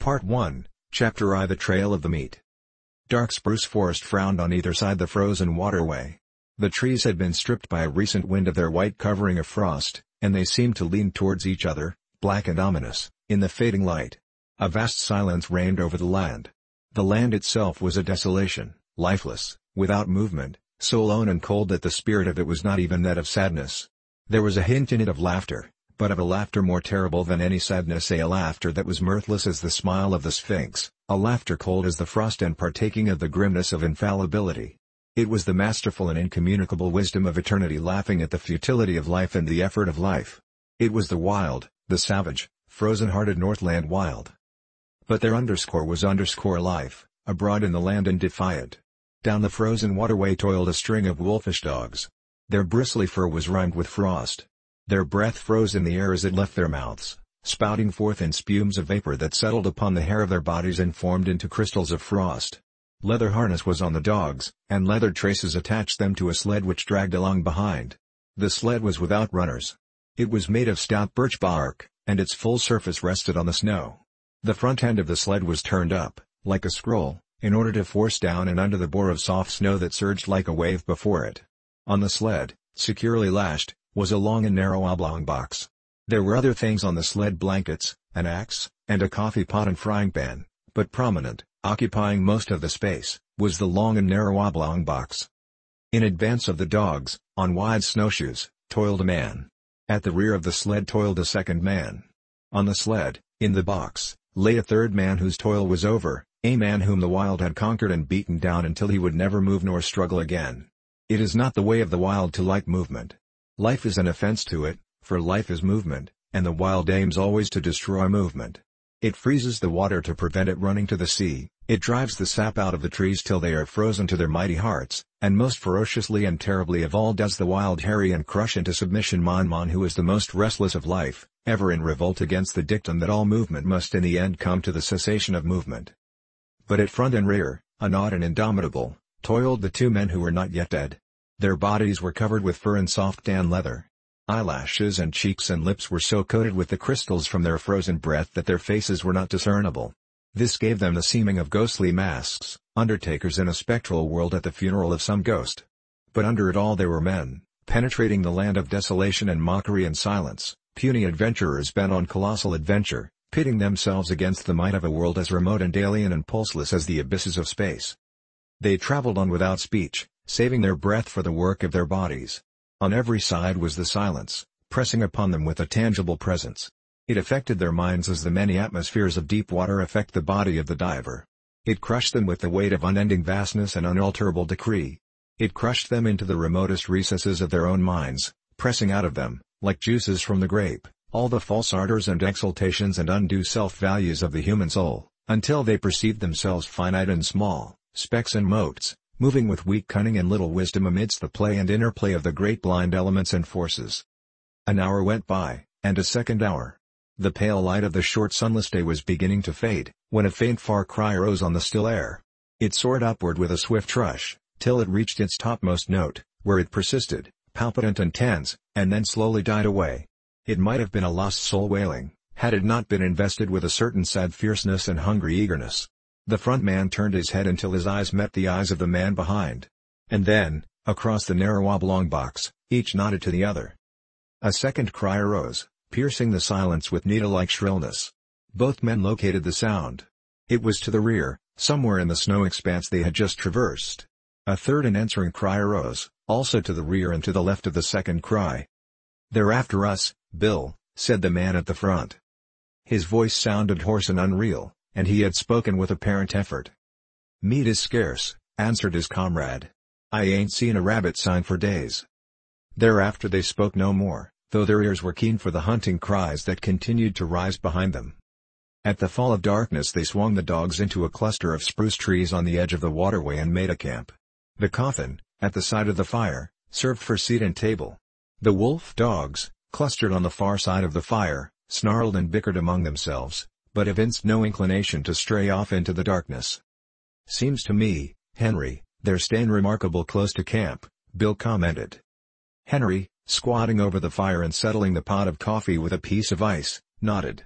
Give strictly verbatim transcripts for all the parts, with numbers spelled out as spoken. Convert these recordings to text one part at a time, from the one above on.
Part one, Chapter I The Trail of the Meat. Dark spruce forest frowned on either side the frozen waterway. The trees had been stripped by a recent wind of their white covering of frost, and they seemed to lean towards each other, black and ominous, in the fading light. A vast silence reigned over the land. The land itself was a desolation, lifeless, without movement, so lone and cold that the spirit of it was not even that of sadness. There was a hint in it of laughter, but of a laughter more terrible than any sadness, a laughter that was mirthless as the smile of the Sphinx, a laughter cold as the frost and partaking of the grimness of infallibility. It was the masterful and incommunicable wisdom of eternity laughing at the futility of life and the effort of life. It was the wild, the savage, frozen-hearted Northland wild. But their underscore was underscore life, abroad in the land and defiant. Down the frozen waterway toiled a string of wolfish dogs. Their bristly fur was rimed with frost. Their breath froze in the air as it left their mouths, spouting forth in spumes of vapor that settled upon the hair of their bodies and formed into crystals of frost. Leather harness was on the dogs, and leather traces attached them to a sled which dragged along behind. The sled was without runners. It was made of stout birch bark, and its full surface rested on the snow. The front end of the sled was turned up, like a scroll, in order to force down and under the bore of soft snow that surged like a wave before it. On the sled, securely lashed, was a long and narrow oblong box. There were other things on the sled: blankets, an axe, and a coffee pot and frying pan, but prominent, occupying most of the space, was the long and narrow oblong box. In advance of the dogs, on wide snowshoes, toiled a man. At the rear of the sled toiled a second man. On the sled, in the box, lay a third man whose toil was over, a man whom the wild had conquered and beaten down until he would never move nor struggle again. It is not the way of the wild to like movement. Life is an offense to it, for life is movement, and the wild aims always to destroy movement. It freezes the water to prevent it running to the sea, it drives the sap out of the trees till they are frozen to their mighty hearts, and most ferociously and terribly of all does the wild harry and crush into submission Mon Mon, who is the most restless of life, ever in revolt against the dictum that all movement must in the end come to the cessation of movement. But at front and rear, unawed and indomitable, toiled the two men who were not yet dead. Their bodies were covered with fur and soft tan leather. Eyelashes and cheeks and lips were so coated with the crystals from their frozen breath that their faces were not discernible. This gave them the seeming of ghostly masks, undertakers in a spectral world at the funeral of some ghost. But under it all they were men, penetrating the land of desolation and mockery and silence, puny adventurers bent on colossal adventure, pitting themselves against the might of a world as remote and alien and pulseless as the abysses of space. They traveled on without speech, saving their breath for the work of their bodies. On every side was the silence, pressing upon them with a tangible presence. It affected their minds as the many atmospheres of deep water affect the body of the diver. It crushed them with the weight of unending vastness and unalterable decree. It crushed them into the remotest recesses of their own minds, pressing out of them, like juices from the grape, all the false ardors and exaltations and undue self-values of the human soul, until they perceived themselves finite and small, specks and motes, moving with weak cunning and little wisdom amidst the play and interplay of the great blind elements and forces. An hour went by, and a second hour. The pale light of the short sunless day was beginning to fade, when a faint far cry rose on the still air. It soared upward with a swift rush, till it reached its topmost note, where it persisted, palpitant and tense, and then slowly died away. It might have been a lost soul wailing, had it not been invested with a certain sad fierceness and hungry eagerness. The front man turned his head until his eyes met the eyes of the man behind. And then, across the narrow oblong box, each nodded to the other. A second cry arose, piercing the silence with needle-like shrillness. Both men located the sound. It was to the rear, somewhere in the snow expanse they had just traversed. A third and answering cry arose, also to the rear and to the left of the second cry. "They're after us, Bill," said the man at the front. His voice sounded hoarse and unreal, and he had spoken with apparent effort. "Meat is scarce," answered his comrade. "I ain't seen a rabbit sign for days." Thereafter they spoke no more, though their ears were keen for the hunting cries that continued to rise behind them. At the fall of darkness they swung the dogs into a cluster of spruce trees on the edge of the waterway and made a camp. The coffin, at the side of the fire, served for seat and table. The wolf dogs, clustered on the far side of the fire, snarled and bickered among themselves, but evinced no inclination to stray off into the darkness. "Seems to me, Henry, they're staying remarkable close to camp," Bill commented. Henry, squatting over the fire and settling the pot of coffee with a piece of ice, nodded.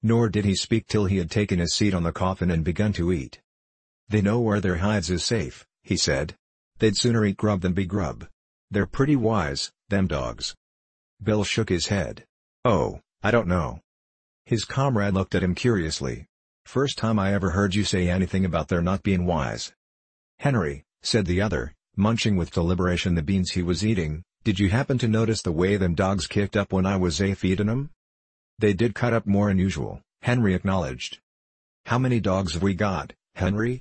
Nor did he speak till he had taken his seat on the coffin and begun to eat. "They know where their hides is safe," he said. "They'd sooner eat grub than be grub. They're pretty wise, them dogs." Bill shook his head. "Oh, I don't know." His comrade looked at him curiously. "First time I ever heard you say anything about their not being wise." "Henry," said the other, munching with deliberation the beans he was eating, "did you happen to notice the way them dogs kicked up when I was a feedin' 'em?" "They did cut up more'n usual," Henry acknowledged. "How many dogs have we got, Henry?"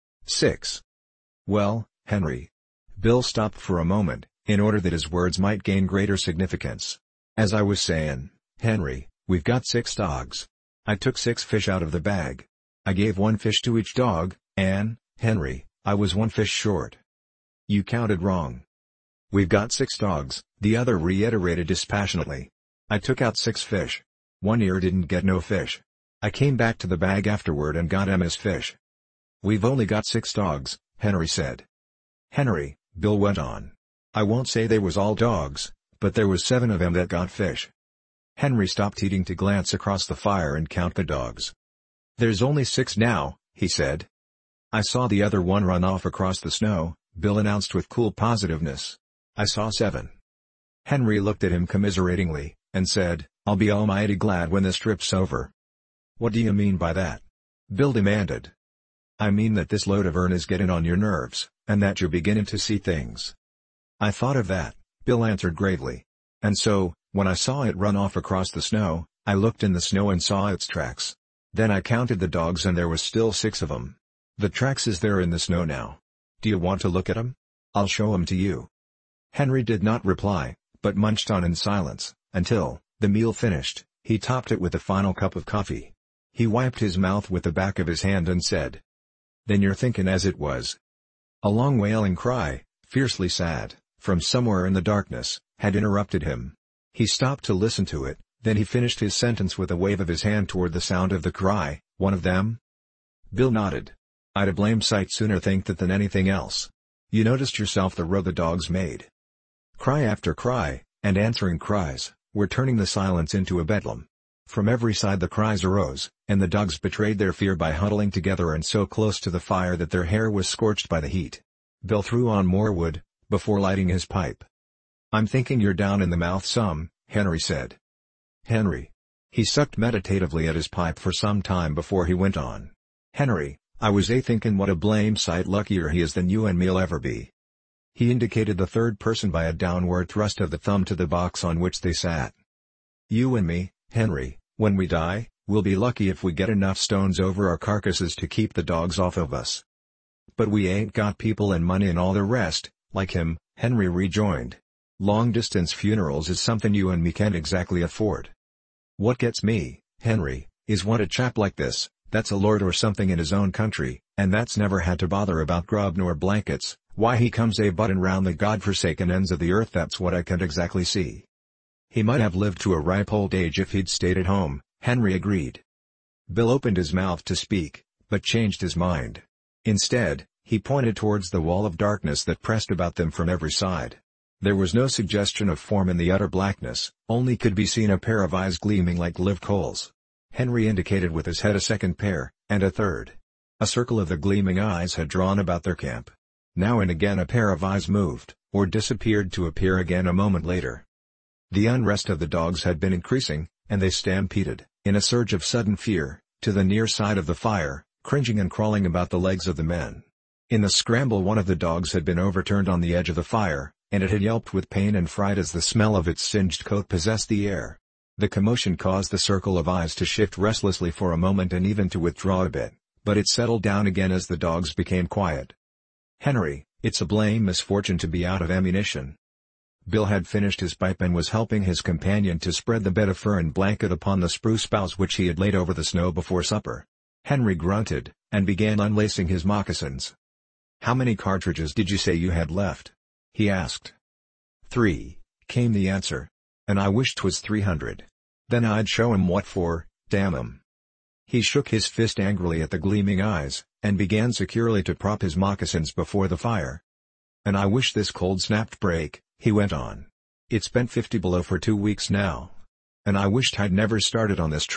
"Six." "Well, Henry." Bill stopped for a moment, in order that his words might gain greater significance. "As I was sayin', Henry, we've got six dogs. I took six fish out of the bag. I gave one fish to each dog, and, Henry, I was one fish short." "You counted wrong." "We've got six dogs," the other reiterated dispassionately. "I took out six fish. One ear didn't get no fish. I came back to the bag afterward and got Emma's fish." "We've only got six dogs," Henry said. "Henry," Bill went on. "I won't say they was all dogs, but there was seven of 'em that got fish." Henry stopped eating to glance across the fire and count the dogs. "There's only six now," he said. "I saw the other one run off across the snow," Bill announced with cool positiveness. "I saw seven." Henry looked at him commiseratingly, and said, "I'll be almighty glad when this trip's over." "What do you mean by that?" Bill demanded. "I mean that this load of urn is getting on your nerves, and that you're beginning to see things." "I thought of that," Bill answered gravely. "And so, when I saw it run off across the snow, I looked in the snow and saw its tracks. Then I counted the dogs and there was still six of 'em. The tracks is there in the snow now. Do you want to look at 'em? I'll show 'em to you." Henry did not reply, but munched on in silence, until, the meal finished, he topped it with a final cup of coffee. He wiped his mouth with the back of his hand and said, "Then you're thinking as it was." A long wailing cry, fiercely sad, from somewhere in the darkness, had interrupted him. He stopped to listen to it, then he finished his sentence with a wave of his hand toward the sound of the cry. "One of them?" Bill nodded. "I'd a blame sight sooner think that than anything else. You noticed yourself the row the dogs made." Cry after cry, and answering cries, were turning the silence into a bedlam. From every side the cries arose, and the dogs betrayed their fear by huddling together and so close to the fire that their hair was scorched by the heat. Bill threw on more wood, before lighting his pipe. "I'm thinking you're down in the mouth some," Henry said. "Henry." He sucked meditatively at his pipe for some time before he went on. "Henry, I was a-thinking what a blame sight luckier he is than you and me'll ever be." He indicated the third person by a downward thrust of the thumb to the box on which they sat. "You and me, Henry, when we die, we'll be lucky if we get enough stones over our carcasses to keep the dogs off of us." "But we ain't got people and money and all the rest, like him," Henry rejoined. "Long-distance funerals is something you and me can't exactly afford. What gets me, Henry, is what a chap like this, that's a lord or something in his own country, and that's never had to bother about grub nor blankets, why he comes a-buttin' round the godforsaken ends of the earth, that's what I can't exactly see." "He might have lived to a ripe old age if he'd stayed at home," Henry agreed. Bill opened his mouth to speak, but changed his mind. Instead, he pointed towards the wall of darkness that pressed about them from every side. There was no suggestion of form in the utter blackness, only could be seen a pair of eyes gleaming like live coals. Henry indicated with his head a second pair, and a third. A circle of the gleaming eyes had drawn about their camp. Now and again a pair of eyes moved, or disappeared to appear again a moment later. The unrest of the dogs had been increasing, and they stampeded, in a surge of sudden fear, to the near side of the fire, cringing and crawling about the legs of the men. In the scramble one of the dogs had been overturned on the edge of the fire, and it had yelped with pain and fright as the smell of its singed coat possessed the air. The commotion caused the circle of eyes to shift restlessly for a moment and even to withdraw a bit, but it settled down again as the dogs became quiet. "Henry, it's a blame misfortune to be out of ammunition." Bill had finished his pipe and was helping his companion to spread the bed of fur and blanket upon the spruce boughs which he had laid over the snow before supper. Henry grunted, and began unlacing his moccasins. "How many cartridges did you say you had left?" he asked. "Three," came the answer. "And I wish 'twas three hundred. Then I'd show 'em what for, damn 'em." He shook his fist angrily at the gleaming eyes, and began securely to prop his moccasins before the fire. "And I wish this cold snap'd break," he went on. "It's been fifty below for two weeks now. And I wished I'd never started on this trip,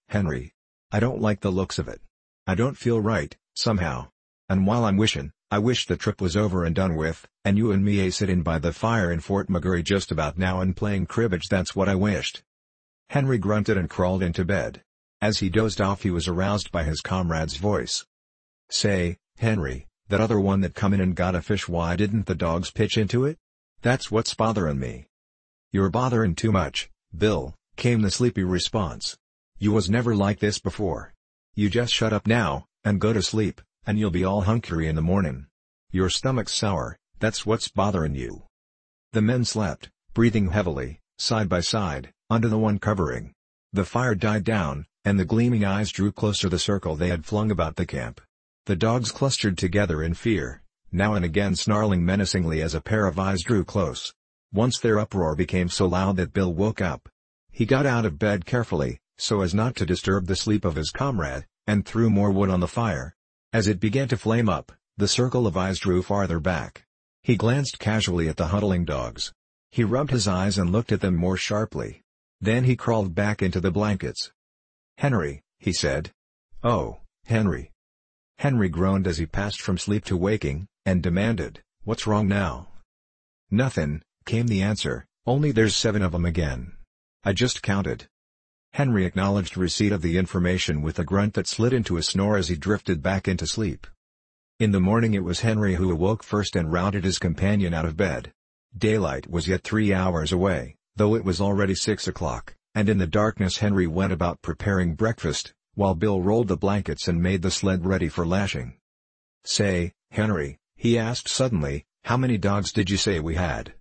Henry. I don't like the looks of it. I don't feel right, somehow. And while I'm wishin', I wish the trip was over and done with, and you and me a sittin' by the fire in Fort McGurry just about now and playing cribbage. That's what I wished. Henry grunted and crawled into bed. As he dozed off he was aroused by his comrade's voice. Say, Henry, that other one that come in and got a fish, why didn't the dogs pitch into it? That's what's botherin' me. You're botherin' too much, Bill, came the sleepy response. You was never like this before. You just shut up now, and go to sleep, and you'll be all hunky in the mornin'. Your stomach's sour, that's what's botherin' you. The men slept, breathing heavily, side by side, under the one covering. The fire died down, and the gleaming eyes drew closer the circle they had flung about the camp. The dogs clustered together in fear, now and again snarling menacingly as a pair of eyes drew close. Once their uproar became so loud that Bill woke up. He got out of bed carefully, so as not to disturb the sleep of his comrade, and threw more wood on the fire. As it began to flame up, the circle of eyes drew farther back. He glanced casually at the huddling dogs. He rubbed his eyes and looked at them more sharply. Then he crawled back into the blankets. "Henry," he said. "Oh, Henry." Henry groaned as he passed from sleep to waking, and demanded, "What's wrong now?" "Nothin'," came the answer, "only there's seven of 'em again. I just counted." Henry acknowledged receipt of the information with a grunt that slid into a snore as he drifted back into sleep. In the morning it was Henry who awoke first and routed his companion out of bed. Daylight was yet three hours away, though it was already six o'clock, and in the darkness Henry went about preparing breakfast, while Bill rolled the blankets and made the sled ready for lashing. "Say, Henry," he asked suddenly, "how many dogs did you say we had?"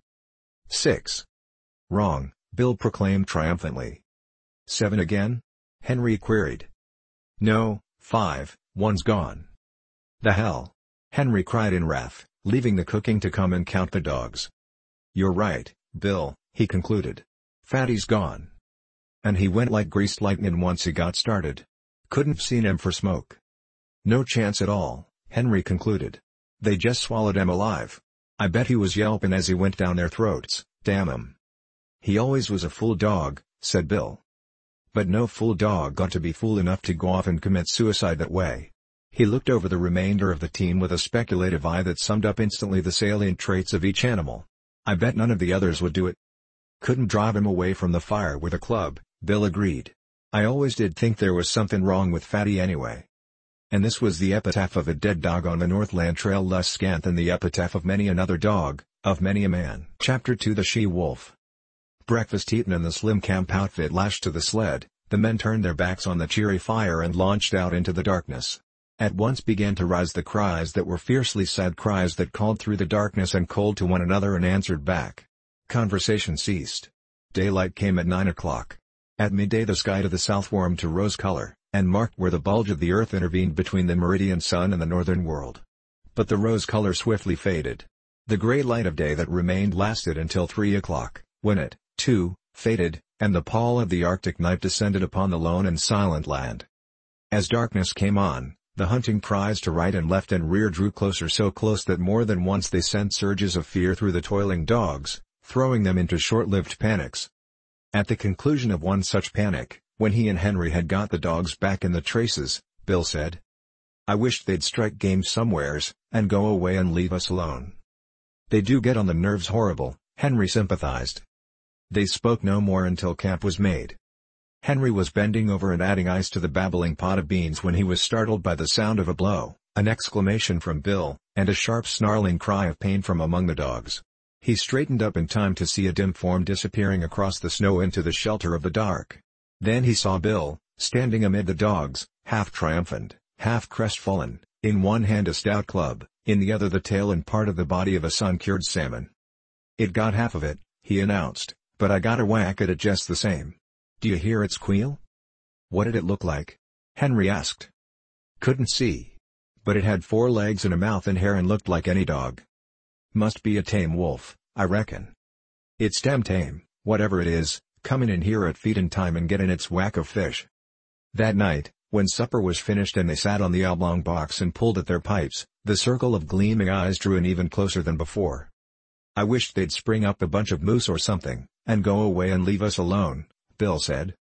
"Six." "Wrong," Bill proclaimed triumphantly. "Seven again?" Henry queried. "No, five, one's gone." "The hell!" Henry cried in wrath, leaving the cooking to come and count the dogs. "You're right, Bill," he concluded. "Fatty's gone." And he went like greased lightning once he got started. Couldn't seen him for smoke. "No chance at all," Henry concluded. "They just swallowed him alive. I bet he was yelping as he went down their throats, damn him." "He always was a fool dog," said Bill. "But no fool dog got to be fool enough to go off and commit suicide that way." He looked over the remainder of the team with a speculative eye that summed up instantly the salient traits of each animal. "I bet none of the others would do it." "Couldn't drive him away from the fire with a club," Bill agreed. "I always did think there was something wrong with Fatty anyway." And this was the epitaph of a dead dog on the Northland Trail, less scant than the epitaph of many another dog, of many a man. Chapter two The She-Wolf. Breakfast eaten and the slim camp outfit lashed to the sled, the men turned their backs on the cheery fire and launched out into the darkness. At once began to rise the cries that were fiercely sad cries that called through the darkness and called to one another and answered back. Conversation ceased. Daylight came at nine o'clock. At midday the sky to the south warmed to rose color, and marked where the bulge of the earth intervened between the meridian sun and the northern world. But the rose color swiftly faded. The gray light of day that remained lasted until three o'clock, when it, too, faded, and the pall of the Arctic night descended upon the lone and silent land. As darkness came on, the hunting cries to right and left and rear drew closer, so close that more than once they sent surges of fear through the toiling dogs, throwing them into short-lived panics. At the conclusion of one such panic, when he and Henry had got the dogs back in the traces, Bill said, "I wish they'd strike game somewheres, and go away and leave us alone. They do get on the nerves horrible," Henry sympathized. They spoke no more until camp was made. Henry was bending over and adding ice to the babbling pot of beans when he was startled by the sound of a blow, an exclamation from Bill, and a sharp snarling cry of pain from among the dogs. He straightened up in time to see a dim form disappearing across the snow into the shelter of the dark. Then he saw Bill, standing amid the dogs, half triumphant, half crestfallen, in one hand a stout club, in the other the tail and part of the body of a sun-cured salmon. "It got half of it," he announced, "but I got a whack at it just the same. Do you hear it squeal?" "What did it look like?" Henry asked. "Couldn't see. But it had four legs and a mouth and hair and looked like any dog. Must be a tame wolf, I reckon. It's damn tame, whatever it is, comin' in here at feedin' time and gettin' its whack of fish." That night, when supper was finished and they sat on the oblong box and pulled at their pipes, the circle of gleaming eyes drew in even closer than before. "I wish they'd spring up a bunch of moose or something, and go away and leave us alone," Bill said.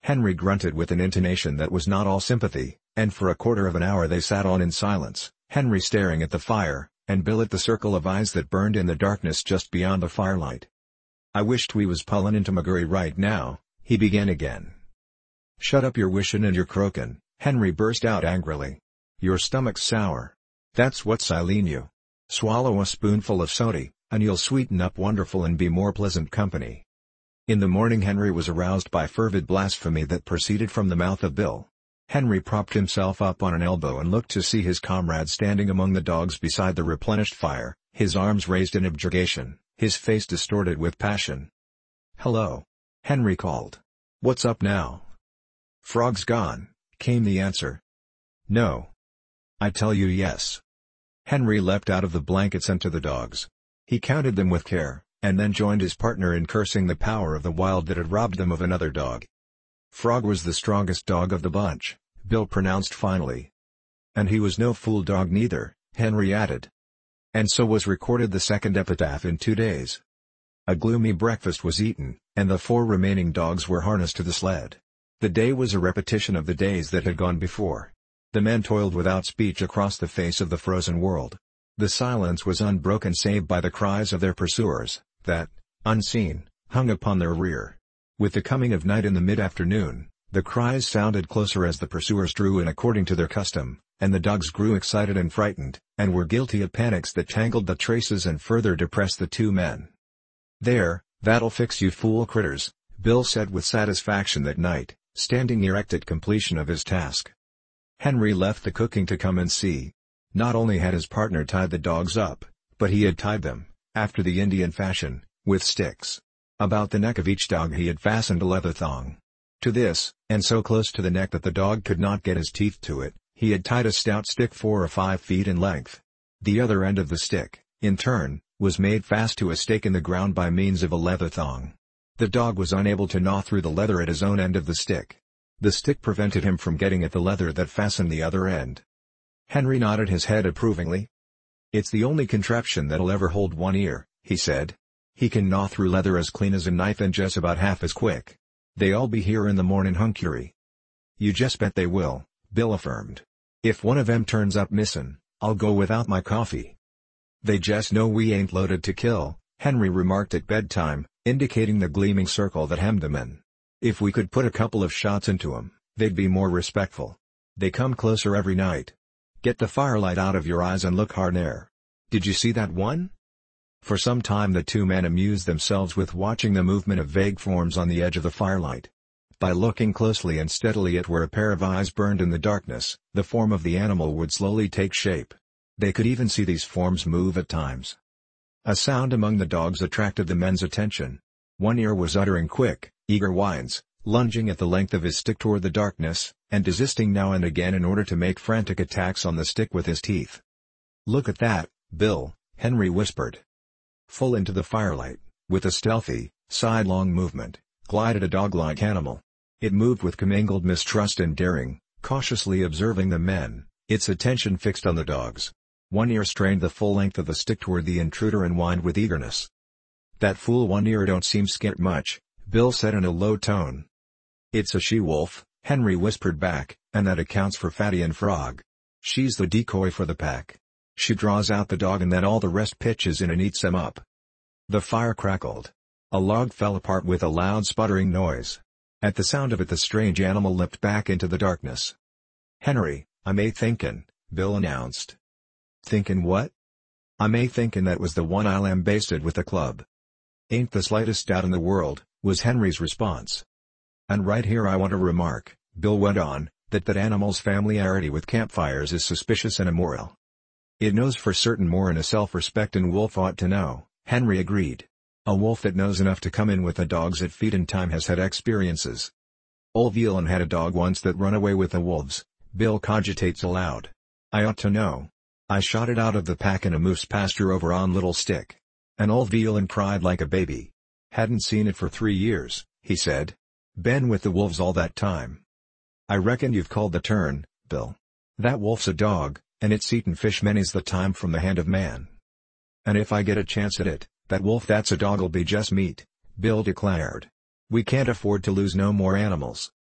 Henry grunted with an intonation that was not all sympathy, and for a quarter of an hour they sat on in silence, Henry staring at the fire, and Bill at the circle of eyes that burned in the darkness just beyond the firelight. "I wished we was pullin' into McGurry right now," he began again. "Shut up your wishin' and your croakin'," Henry burst out angrily. "Your stomach's sour. That's what's ailing you. Swallow a spoonful of sody, and you'll sweeten up wonderful and be more pleasant company." In the morning Henry was aroused by fervid blasphemy that proceeded from the mouth of Bill. Henry propped himself up on an elbow and looked to see his comrade standing among the dogs beside the replenished fire, his arms raised in objurgation, his face distorted with passion. "Hello," Henry called. "What's up now?" "Frog's gone," came the answer. "No. I tell you yes." Henry leapt out of the blankets and to the dogs. He counted them with care, and then joined his partner in cursing the power of the wild that had robbed them of another dog. "Frog was the strongest dog of the bunch," Bill pronounced finally. "And he was no fool dog neither," Henry added. And so was recorded the second epitaph in two days. A gloomy breakfast was eaten, and the four remaining dogs were harnessed to the sled. The day was a repetition of the days that had gone before. The men toiled without speech across the face of the frozen world. The silence was unbroken save by the cries of their pursuers, that, unseen, hung upon their rear. With the coming of night in the mid-afternoon, the cries sounded closer as the pursuers drew in according to their custom, and the dogs grew excited and frightened, and were guilty of panics that tangled the traces and further depressed the two men. "There, that'll fix you fool critters," Bill said with satisfaction that night, standing erect at completion of his task. Henry left the cooking to come and see. Not only had his partner tied the dogs up, but he had tied them, after the Indian fashion, with sticks. About the neck of each dog he had fastened a leather thong. To this, and so close to the neck that the dog could not get his teeth to it, he had tied a stout stick four or five feet in length. The other end of the stick, in turn, was made fast to a stake in the ground by means of a leather thong. The dog was unable to gnaw through the leather at his own end of the stick. The stick prevented him from getting at the leather that fastened the other end. Henry nodded his head approvingly. "It's the only contraption that'll ever hold one ear," he said. "He can gnaw through leather as clean as a knife and just about half as quick. They all be here in the mornin' hunkery." "You just bet they will," Bill affirmed. "If one of 'em turns up missin', I'll go without my coffee." "They just know we ain't loaded to kill," Henry remarked at bedtime, indicating the gleaming circle that hemmed them in. "If we could put a couple of shots into 'em, they'd be more respectful. They come closer every night. Get the firelight out of your eyes and look hard there. Did you see that one?" For some time the two men amused themselves with watching the movement of vague forms on the edge of the firelight. By looking closely and steadily at where a pair of eyes burned in the darkness, the form of the animal would slowly take shape. They could even see these forms move at times. A sound among the dogs attracted the men's attention. One Ear was uttering quick, eager whines, lunging at the length of his stick toward the darkness, and desisting now and again in order to make frantic attacks on the stick with his teeth. "Look at that, Bill," Henry whispered. Full into the firelight, with a stealthy, sidelong movement, glided a dog-like animal. It moved with commingled mistrust and daring, cautiously observing the men, its attention fixed on the dogs. One Ear strained the full length of the stick toward the intruder and whined with eagerness. "That fool One Ear don't seem scared much," Bill said in a low tone. "It's a she-wolf," Henry whispered back, "and that accounts for Fatty and Frog. She's the decoy for the pack. She draws out the dog and then all the rest pitches in and eats them up." The fire crackled. A log fell apart with a loud sputtering noise. At the sound of it the strange animal leapt back into the darkness. "Henry, I'm a thinkin'," Bill announced. "Thinkin' what?" "I'm a thinkin' that was the one I lambasted with the club." "Ain't the slightest doubt in the world," was Henry's response. "And right here I want to remark," Bill went on, "that that animal's familiarity with campfires is suspicious and immoral." "It knows for certain more'n a self-respectin' wolf ought to know," Henry agreed. "A wolf that knows enough to come in with the dogs at feedin' time has had experiences. Ol' Vealon had a dog once that run away with the wolves," Bill cogitates aloud. "I ought to know. I shot it out of the pack in a moose pasture over on Little Stick. And Ol' Vealon cried like a baby. Hadn't seen it for three years, he said. Been with the wolves all that time." "I reckon you've called the turn, Bill. That wolf's a dog, and it's eaten fish many's the time from the hand of man. And if I get a chance at it, that wolf that's a dog'll be just meat," Bill declared. "We can't afford to lose no more animals.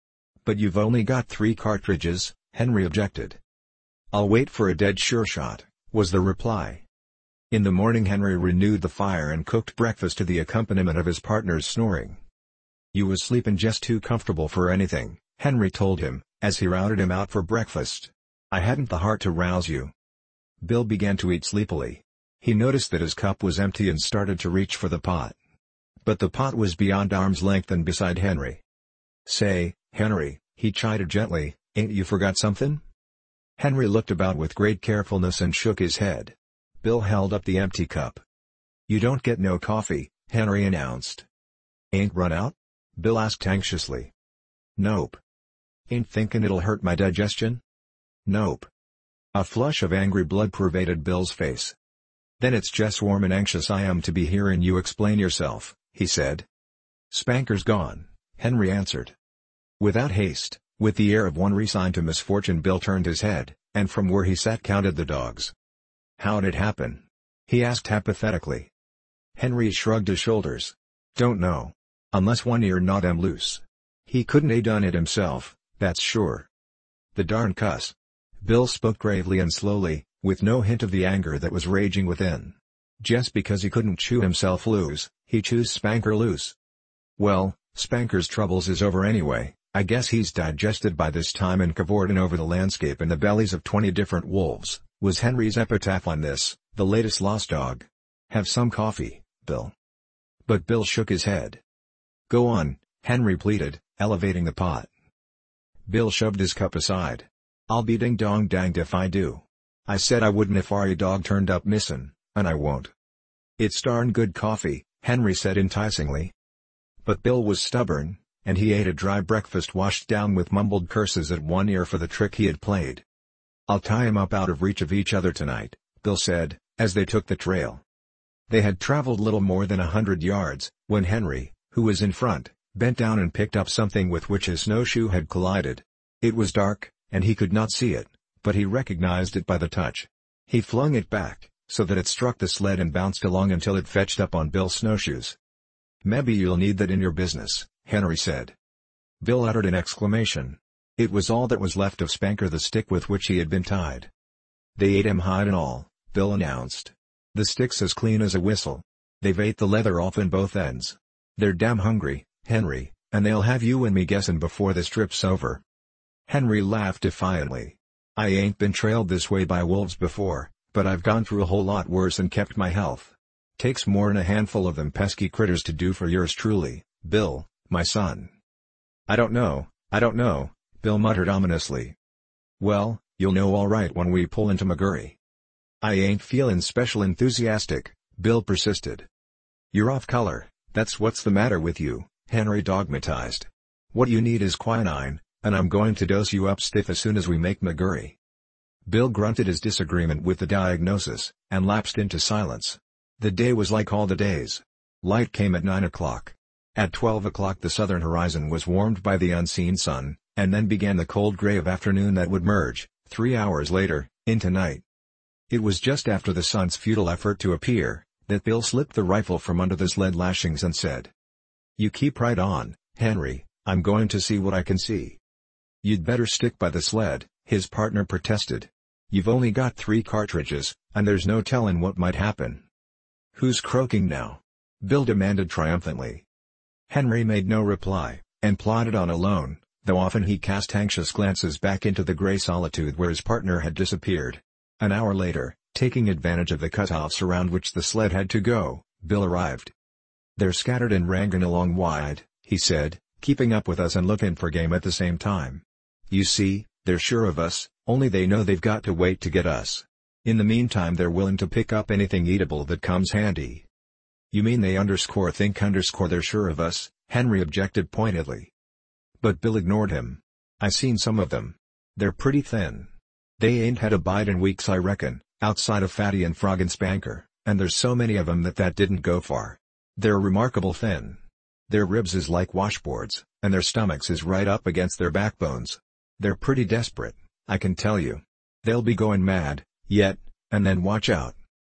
"But you've only got three cartridges," Henry objected. "I'll wait for a dead sure shot," was the reply. In the morning Henry renewed the fire and cooked breakfast to the accompaniment of his partner's snoring. "You was sleeping just too comfortable for anything," Henry told him, as he routed him out for breakfast. "I hadn't the heart to rouse you." Bill began to eat sleepily. He noticed that his cup was empty and started to reach for the pot. But the pot was beyond arm's length and beside Henry. "Say, Henry," he chided gently, "ain't you forgot something?" Henry looked about with great carefulness and shook his head. Bill held up the empty cup. "You don't get no coffee," Henry announced. "Ain't run out?" Bill asked anxiously. "Nope." "Ain't thinking it'll hurt my digestion?" "Nope." A flush of angry blood pervaded Bill's face. "Then it's just warm and anxious I am to be hearing you explain yourself," he said. "Spanker's gone," Henry answered. Without haste, with the air of one resigned to misfortune, Bill turned his head, and from where he sat counted the dogs. "How'd it happen?" he asked apathetically. Henry shrugged his shoulders. "Don't know. Unless one ear gnawed him loose. He couldn't a done it himself, that's sure." "The darn cuss." Bill spoke gravely and slowly, with no hint of the anger that was raging within. "Just because he couldn't chew himself loose, he chews Spanker loose. Well, Spanker's troubles is over anyway. I guess he's digested by this time and cavorting over the landscape in the bellies of twenty different wolves," was Henry's epitaph on this, the latest lost dog. "Have some coffee, Bill." But Bill shook his head. "Go on," Henry pleaded, elevating the pot. Bill shoved his cup aside. "I'll be ding-dong danged if I do. I said I wouldn't if our dog turned up missin', and I won't." "It's darn good coffee," Henry said enticingly. But Bill was stubborn, and he ate a dry breakfast washed down with mumbled curses at one ear for the trick he had played. "I'll tie him up out of reach of each other tonight," Bill said, as they took the trail. They had traveled little more than a hundred yards, when Henry, who was in front, bent down and picked up something with which his snowshoe had collided. It was dark, and he could not see it, but he recognized it by the touch. He flung it back, so that it struck the sled and bounced along until it fetched up on Bill's snowshoes. "Maybe you'll need that in your business," Henry said. Bill uttered an exclamation. It was all that was left of Spanker, the stick with which he had been tied. "They ate him hide and all," Bill announced. "The stick's as clean as a whistle. They've ate the leather off in both ends. They're damn hungry, Henry, and they'll have you and me guessing before this trip's over." Henry laughed defiantly. "I ain't been trailed this way by wolves before, but I've gone through a whole lot worse and kept my health. Takes more'n a handful of them pesky critters to do for yours truly, Bill, my son." "I don't know, I don't know," Bill muttered ominously. "Well, you'll know all right when we pull into McGurry." "I ain't feelin' special enthusiastic," Bill persisted. "You're off color, that's what's the matter with you," Henry dogmatized. "What you need is quinine, and I'm going to dose you up stiff as soon as we make McGurry." Bill grunted his disagreement with the diagnosis, and lapsed into silence. The day was like all the days. Light came at nine o'clock. At twelve o'clock the southern horizon was warmed by the unseen sun, and then began the cold gray of afternoon that would merge, three hours later, into night. It was just after the sun's futile effort to appear, that Bill slipped the rifle from under the sled lashings and said, "You keep right on, Henry, I'm going to see what I can see." "You'd better stick by the sled," his partner protested. "You've only got three cartridges, and there's no telling what might happen." "Who's croaking now?" Bill demanded triumphantly. Henry made no reply, and plodded on alone, though often he cast anxious glances back into the gray solitude where his partner had disappeared. An hour later, taking advantage of the cutoffs around which the sled had to go, Bill arrived. "They're scattered and rangin' along wide," he said, "keeping up with us and looking for game at the same time. You see, they're sure of us, only they know they've got to wait to get us. In the meantime they're willing to pick up anything eatable that comes handy." "You mean they underscore think underscore they're sure of us?" Henry objected pointedly. But Bill ignored him. "I seen some of them. They're pretty thin. They ain't had a bite in weeks I reckon, outside of Fatty and Frog and Spanker, and there's so many of 'em that that didn't go far. They're remarkable thin. Their ribs is like washboards, and their stomachs is right up against their backbones. They're pretty desperate, I can tell you. They'll be going mad, yet, and then watch out."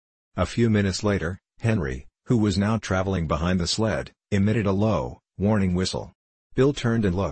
A few minutes later, Henry, who was now traveling behind the sled, emitted a low, warning whistle. Bill turned and looked,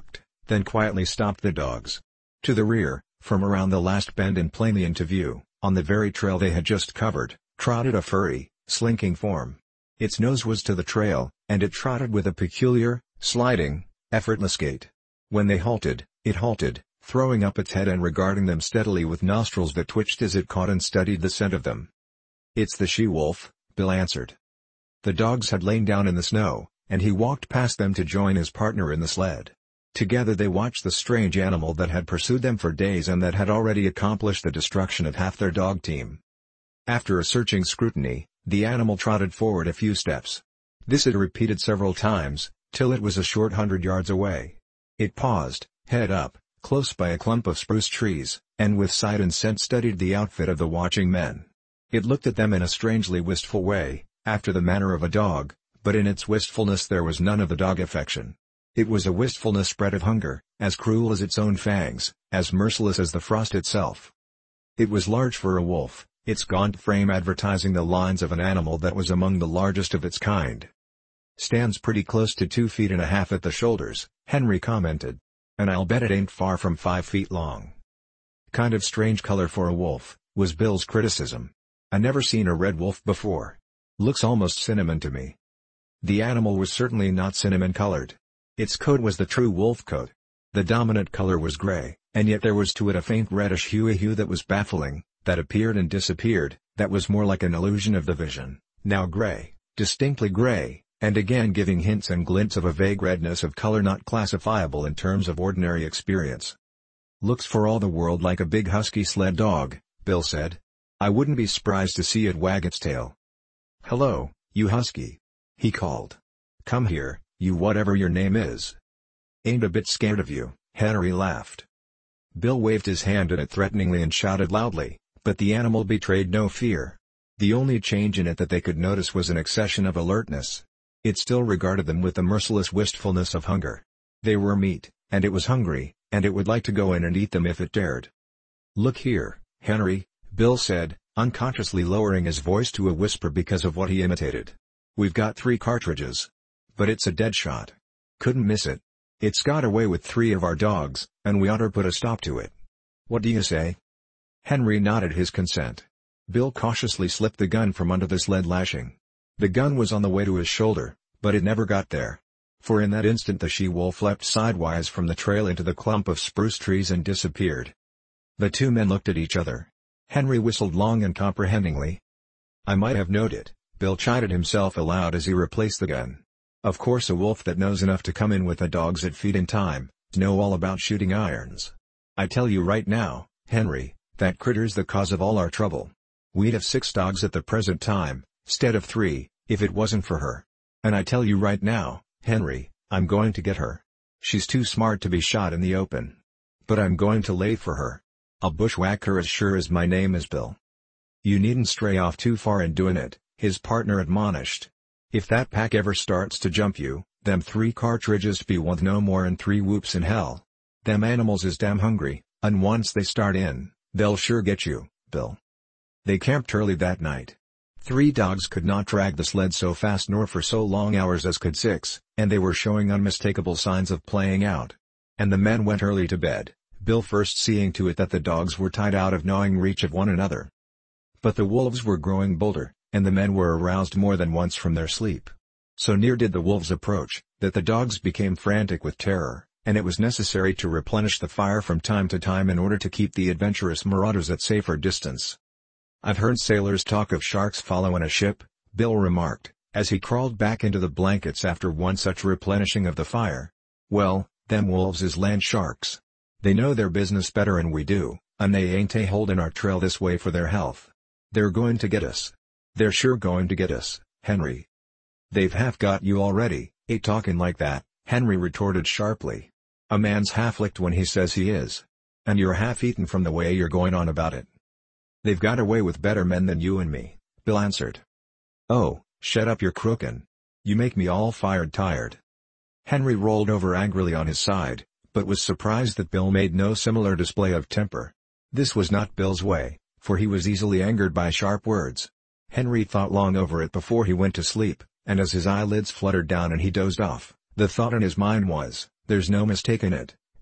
then quietly stopped the dogs. To the rear, from around the last bend and plainly into view, on the very trail they had just covered, trotted a furry, slinking form. Its nose was to the trail, and it trotted with a peculiar, sliding, effortless gait. When they halted, it halted, throwing up its head and regarding them steadily with nostrils that twitched as it caught and studied the scent of them. "It's the she-wolf," Bill answered. The dogs had lain down in the snow, and he walked past them to join his partner in the sled. Together they watched the strange animal that had pursued them for days and that had already accomplished the destruction of half their dog team. After a searching scrutiny, the animal trotted forward a few steps. This it repeated several times, till it was a short hundred yards away. It paused, head up, close by a clump of spruce trees, and with sight and scent studied the outfit of the watching men. It looked at them in a strangely wistful way, after the manner of a dog, but in its wistfulness there was none of the dog affection. It was a wistfulness bred of hunger, as cruel as its own fangs, as merciless as the frost itself. It was large for a wolf, its gaunt frame advertising the lines of an animal that was among the largest of its kind. "Stands pretty close to two feet and a half at the shoulders," Henry commented. "And I'll bet it ain't far from five feet long." "Kind of strange color for a wolf," was Bill's criticism. "I never seen a red wolf before. Looks almost cinnamon to me." The animal was certainly not cinnamon-colored. Its coat was the true wolf coat. The dominant color was gray, and yet there was to it a faint reddish hue, a hue that was baffling, that appeared and disappeared, that was more like an illusion of the vision, now gray, distinctly gray, and again giving hints and glints of a vague redness of color not classifiable in terms of ordinary experience. "Looks for all the world like a big husky sled dog," Bill said. "I wouldn't be surprised to see it wag its tail." "Hello, you husky," he called. "Come here, you whatever your name is." "Ain't a bit scared of you," Henry laughed. Bill waved his hand at it threateningly and shouted loudly, but the animal betrayed no fear. The only change in it that they could notice was an accession of alertness. It still regarded them with the merciless wistfulness of hunger. They were meat, and it was hungry, and it would like to go in and eat them if it dared. "Look here, Henry," Bill said, unconsciously lowering his voice to a whisper because of what he imitated. "We've got three cartridges. But it's a dead shot. Couldn't miss it. It's got away with three of our dogs, and we oughter put a stop to it. What do you say?" Henry nodded his consent. Bill cautiously slipped the gun from under the sled lashing. The gun was on the way to his shoulder, but it never got there. For in that instant the she-wolf leapt sidewise from the trail into the clump of spruce trees and disappeared. The two men looked at each other. Henry whistled long and comprehendingly. "I might have knowed it," Bill chided himself aloud as he replaced the gun. "Of course a wolf that knows enough to come in with the dogs at feed in time, know all about shooting irons. I tell you right now, Henry, that critter's the cause of all our trouble. We'd have six dogs at the present time, 'stead of three, if it wasn't for her. And I tell you right now, Henry, I'm going to get her. She's too smart to be shot in the open. But I'm going to lay for her. I'll bushwhack her as sure as my name is Bill." "You needn't stray off too far in doing it," his partner admonished. "If that pack ever starts to jump you, them three cartridges be worth no more'n three whoops in hell. Them animals is damn hungry, and once they start in, they'll sure get you, Bill." They camped early that night. Three dogs could not drag the sled so fast nor for so long hours as could six, and they were showing unmistakable signs of playing out. And the men went early to bed, Bill first seeing to it that the dogs were tied out of gnawing reach of one another. But the wolves were growing bolder, and the men were aroused more than once from their sleep. So near did the wolves approach, that the dogs became frantic with terror, and it was necessary to replenish the fire from time to time in order to keep the adventurous marauders at safer distance. "I've heard sailors talk of sharks following a ship," Bill remarked, as he crawled back into the blankets after one such replenishing of the fire. "Well, them wolves is land sharks. They know their business better'n we do, and they ain't a-holding our trail this way for their health. They're going to get us. They're sure going to get us, Henry." "They've half got you already, ain't talking like that," Henry retorted sharply. "A man's half-licked when he says he is. And you're half-eaten from the way you're going on about it." "They've got away with better men than you and me," Bill answered. "Oh, shut up your crookin'. You make me all fired tired." Henry rolled over angrily on his side, but was surprised that Bill made no similar display of temper. This was not Bill's way, for he was easily angered by sharp words. Henry thought long over it before he went to sleep, and as his eyelids fluttered down and he dozed off, the thought in his mind was, "There's no mistaking it.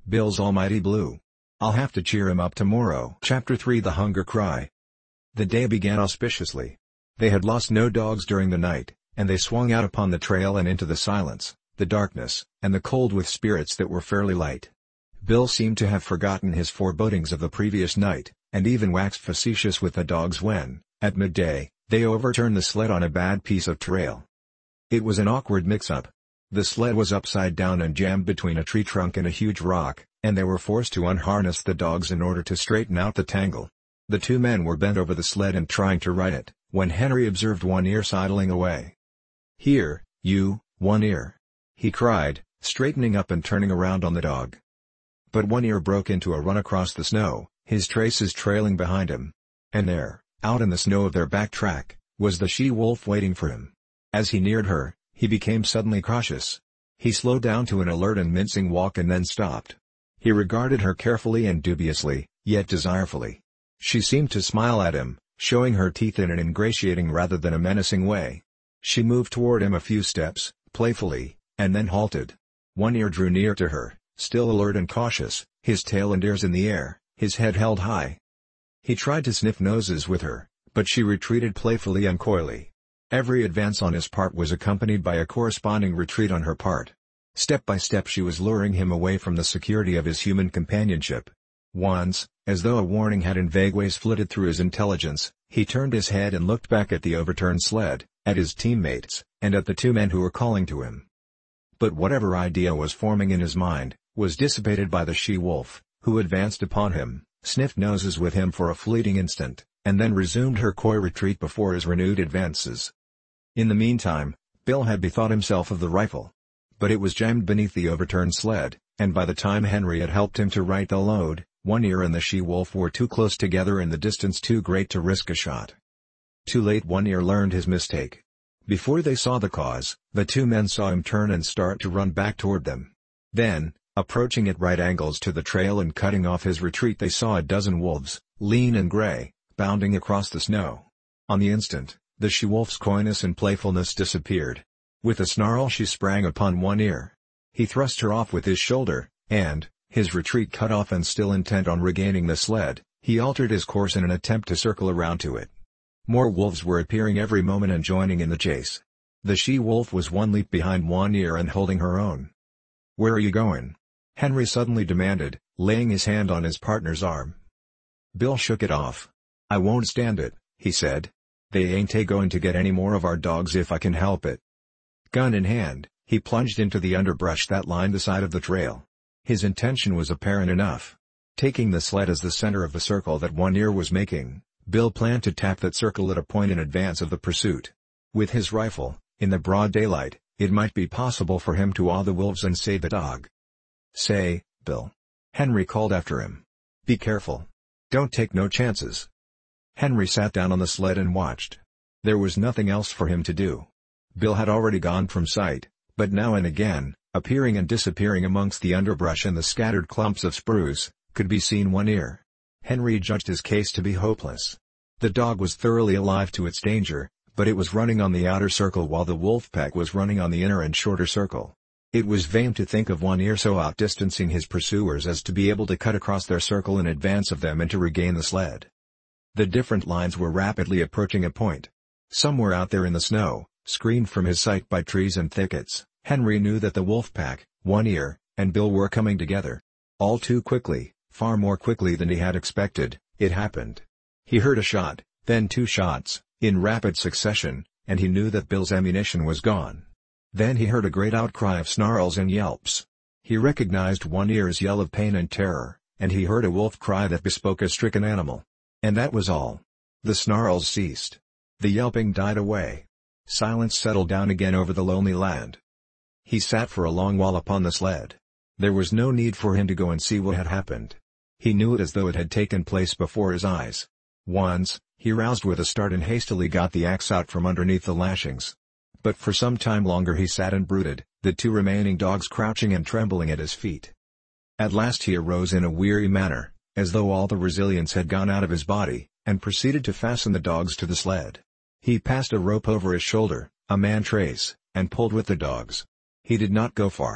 Bill's almighty blue. I'll have to cheer him up tomorrow. Chapter three The Hunger Cry. The day began auspiciously. They had lost no dogs during the night, and they swung out upon the trail and into the silence, the darkness, and the cold with spirits that were fairly light. Bill seemed to have forgotten his forebodings of the previous night, and even waxed facetious with the dogs when, at midday, they overturned the sled on a bad piece of trail. It was an awkward mix-up. The sled was upside down and jammed between a tree trunk and a huge rock, and they were forced to unharness the dogs in order to straighten out the tangle. The two men were bent over the sled and trying to right it, when Henry observed One Ear sidling away. "Here, you, One Ear!" he cried, straightening up and turning around on the dog. But One Ear broke into a run across the snow, his traces trailing behind him. And there, out in the snow of their back track, was the she-wolf waiting for him. As he neared her, he became suddenly cautious. He slowed down to an alert and mincing walk and then stopped. He regarded her carefully and dubiously, yet desirefully. She seemed to smile at him, showing her teeth in an ingratiating rather than a menacing way. She moved toward him a few steps, playfully, and then halted. One Ear drew near to her, still alert and cautious, his tail and ears in the air, his head held high. He tried to sniff noses with her, but she retreated playfully and coyly. Every advance on his part was accompanied by a corresponding retreat on her part. Step by step she was luring him away from the security of his human companionship. Once, as though a warning had in vague ways flitted through his intelligence, he turned his head and looked back at the overturned sled, at his teammates, and at the two men who were calling to him. But whatever idea was forming in his mind, was dissipated by the she-wolf, who advanced upon him, sniffed noses with him for a fleeting instant, and then resumed her coy retreat before his renewed advances. In the meantime, Bill had bethought himself of the rifle. But it was jammed beneath the overturned sled, and by the time Henry had helped him to right the load, One Ear and the she-wolf were too close together and the distance too great to risk a shot. Too late One Ear learned his mistake. Before they saw the cause, the two men saw him turn and start to run back toward them. Then, approaching at right angles to the trail and cutting off his retreat, they saw a dozen wolves, lean and gray, bounding across the snow. On the instant, the she-wolf's coyness and playfulness disappeared. With a snarl she sprang upon One Ear. He thrust her off with his shoulder, and, his retreat cut off and still intent on regaining the sled, he altered his course in an attempt to circle around to it. More wolves were appearing every moment and joining in the chase. The she-wolf was one leap behind One Ear and holding her own. "Where are you going?" Henry suddenly demanded, laying his hand on his partner's arm. Bill shook it off. "I won't stand it," he said. "They ain't a going to get any more of our dogs if I can help it." Gun in hand, he plunged into the underbrush that lined the side of the trail. His intention was apparent enough. Taking the sled as the center of the circle that One Ear was making, Bill planned to tap that circle at a point in advance of the pursuit. With his rifle, in the broad daylight, it might be possible for him to awe the wolves and save the dog. "Say, Bill," Henry called after him. "Be careful. Don't take no chances." Henry sat down on the sled and watched. There was nothing else for him to do. Bill had already gone from sight, but now and again, appearing and disappearing amongst the underbrush and the scattered clumps of spruce, could be seen One Ear. Henry judged his case to be hopeless. The dog was thoroughly alive to its danger, but it was running on the outer circle while the wolf pack was running on the inner and shorter circle. It was vain to think of One Ear so outdistancing his pursuers as to be able to cut across their circle in advance of them and to regain the sled. The different lines were rapidly approaching a point. Somewhere out there in the snow, screened from his sight by trees and thickets, Henry knew that the wolf pack, One Ear, and Bill were coming together. All too quickly, far more quickly than he had expected, it happened. He heard a shot, then two shots, in rapid succession, and he knew that Bill's ammunition was gone. Then he heard a great outcry of snarls and yelps. He recognized One Ear's yell of pain and terror, and he heard a wolf cry that bespoke a stricken animal. And that was all. The snarls ceased. The yelping died away. Silence settled down again over the lonely land. He sat for a long while upon the sled. There was no need for him to go and see what had happened. He knew it as though it had taken place before his eyes. Once, he roused with a start and hastily got the axe out from underneath the lashings. But for some time longer he sat and brooded, the two remaining dogs crouching and trembling at his feet. At last he arose in a weary manner, as though all the resilience had gone out of his body, and proceeded to fasten the dogs to the sled. He passed a rope over his shoulder, a man trace, and pulled with the dogs. He did not go far.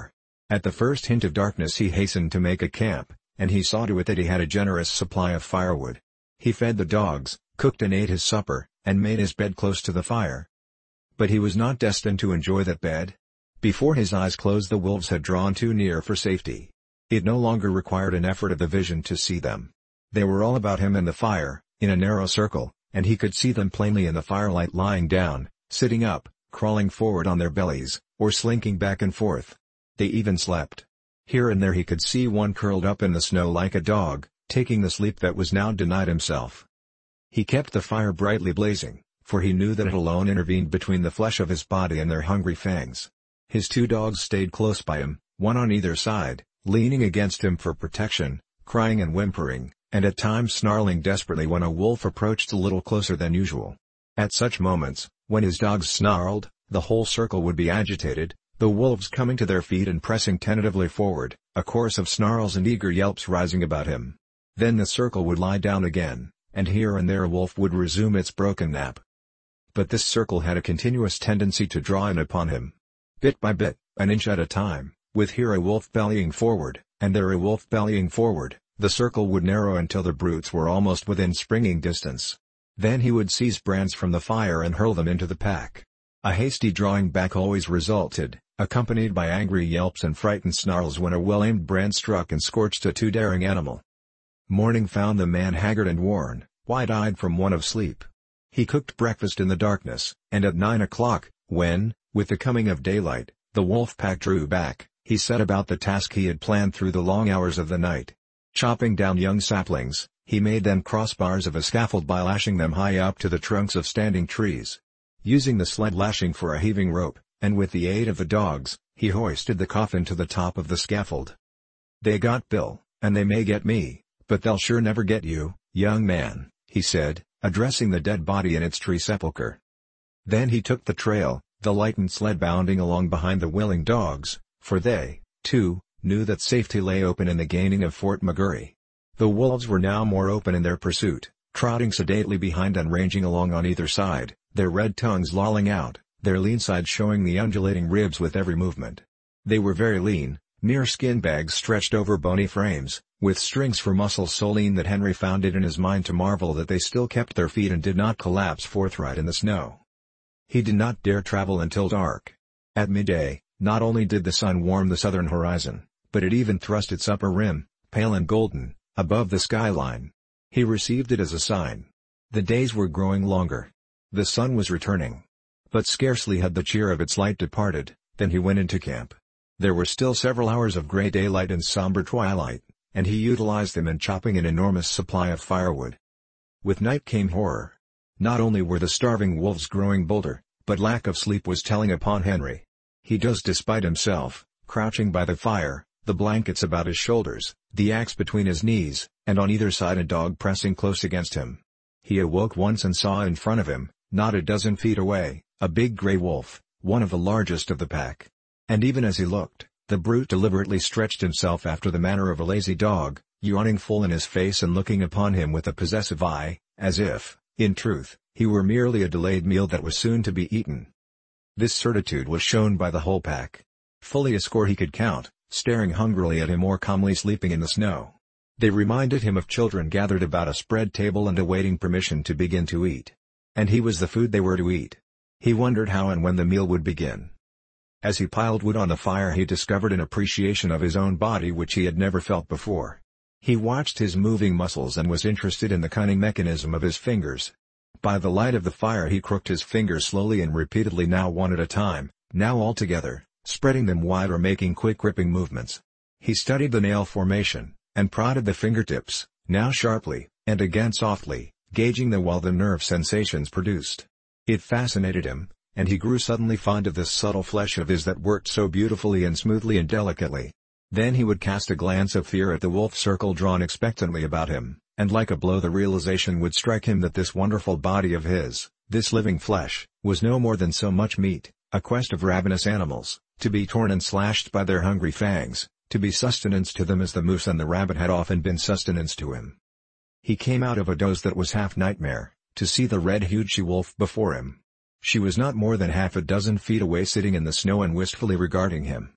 At the first hint of darkness he hastened to make a camp, and he saw to it that he had a generous supply of firewood. He fed the dogs, cooked and ate his supper, and made his bed close to the fire. But he was not destined to enjoy that bed. Before his eyes closed the wolves had drawn too near for safety. It no longer required an effort of the vision to see them. They were all about him and the fire, in a narrow circle, and he could see them plainly in the firelight, lying down, sitting up, crawling forward on their bellies, or slinking back and forth. They even slept. Here and there he could see one curled up in the snow like a dog, taking the sleep that was now denied himself. He kept the fire brightly blazing, for he knew that it alone intervened between the flesh of his body and their hungry fangs. His two dogs stayed close by him, one on either side, leaning against him for protection, crying and whimpering, and at times snarling desperately when a wolf approached a little closer than usual. At such moments, when his dogs snarled, the whole circle would be agitated, the wolves coming to their feet and pressing tentatively forward, a chorus of snarls and eager yelps rising about him. Then the circle would lie down again, and here and there a wolf would resume its broken nap. But this circle had a continuous tendency to draw in upon him. Bit by bit, an inch at a time, with here a wolf bellying forward, and there a wolf bellying forward, the circle would narrow until the brutes were almost within springing distance. Then he would seize brands from the fire and hurl them into the pack. A hasty drawing back always resulted, accompanied by angry yelps and frightened snarls when a well-aimed brand struck and scorched a too daring animal. Morning found the man haggard and worn, wide-eyed from want of sleep. He cooked breakfast in the darkness, and at nine o'clock, when, with the coming of daylight, the wolf pack drew back, he set about the task he had planned through the long hours of the night. Chopping down young saplings, he made them crossbars of a scaffold by lashing them high up to the trunks of standing trees. Using the sled lashing for a heaving rope, and with the aid of the dogs, he hoisted the coffin to the top of the scaffold. "They got Bill, and they may get me, but they'll sure never get you, young man," he said, addressing the dead body in its tree sepulcher. Then he took the trail, the lightened sled bounding along behind the willing dogs, for they, too, knew that safety lay open in the gaining of Fort McGurry. The wolves were now more open in their pursuit, trotting sedately behind and ranging along on either side, their red tongues lolling out, their lean sides showing the undulating ribs with every movement. They were very lean, mere skin bags stretched over bony frames, with strings for muscles so lean that Henry found it in his mind to marvel that they still kept their feet and did not collapse forthright in the snow. He did not dare travel until dark. At midday, not only did the sun warm the southern horizon, but it even thrust its upper rim, pale and golden, above the skyline. He received it as a sign. The days were growing longer. The sun was returning. But scarcely had the cheer of its light departed, than he went into camp. There were still several hours of gray daylight and somber twilight, and he utilized them in chopping an enormous supply of firewood. With night came horror. Not only were the starving wolves growing bolder, but lack of sleep was telling upon Henry. He dozed despite himself, crouching by the fire, the blankets about his shoulders, the axe between his knees, and on either side a dog pressing close against him. He awoke once and saw in front of him, not a dozen feet away, a big gray wolf, one of the largest of the pack. And even as he looked, the brute deliberately stretched himself after the manner of a lazy dog, yawning full in his face and looking upon him with a possessive eye, as if, in truth, he were merely a delayed meal that was soon to be eaten. This certitude was shown by the whole pack. Fully a score he could count, staring hungrily at him or calmly sleeping in the snow. They reminded him of children gathered about a spread table and awaiting permission to begin to eat. And he was the food they were to eat. He wondered how and when the meal would begin. As he piled wood on the fire he discovered an appreciation of his own body which he had never felt before. He watched his moving muscles and was interested in the cunning mechanism of his fingers. By the light of the fire he crooked his fingers slowly and repeatedly, now one at a time, now all together, spreading them wide or making quick ripping movements. He studied the nail formation, and prodded the fingertips, now sharply, and again softly, gauging the while the nerve sensations produced. It fascinated him, and he grew suddenly fond of this subtle flesh of his that worked so beautifully and smoothly and delicately. Then he would cast a glance of fear at the wolf circle drawn expectantly about him, and like a blow the realization would strike him that this wonderful body of his, this living flesh, was no more than so much meat, a quest of ravenous animals, to be torn and slashed by their hungry fangs, to be sustenance to them as the moose and the rabbit had often been sustenance to him. He came out of a doze that was half nightmare, to see the red-hued she-wolf before him. She was not more than half a dozen feet away, sitting in the snow and wistfully regarding him.